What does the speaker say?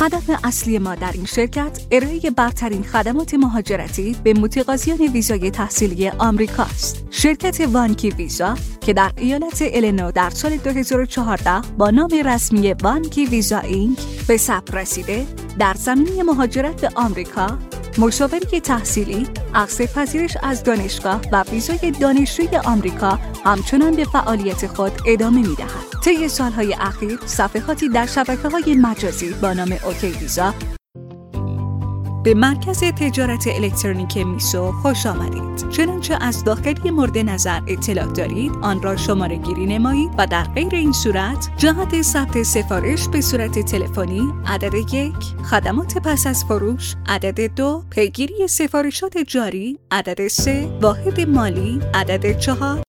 هدف اصلی ما در این شرکت ارائه برترین خدمات مهاجرتی به متقاضیان ویزای تحصیلی آمریکاست. شرکت وانکی ویزا که در ایالت ایلینو در سال 2014 با نام رسمی وانکی ویزا اینک به ثبت رسیده، در زمینه مهاجرت به آمریکا، مشاوره تحصیلی، عقد پذیرش از دانشگاه و ویزای دانشجوی آمریکا همچنان به فعالیت خود ادامه می‌دهد. طی سال‌های اخیر صفحاتی در شبکه‌های مجازی با نام اوکی ویزا به مرکز تجارت الکترونیک میسو خوش آمدید. چنانچه از داخلی مورد نظر اطلاع دارید، آن را شماره گیری نمایید و در غیر این صورت جهت ثبت سفارش به صورت تلفنی عدد 1، خدمات پس از فروش عدد 2، پیگیری سفارشات جاری عدد 3، واحد مالی عدد 4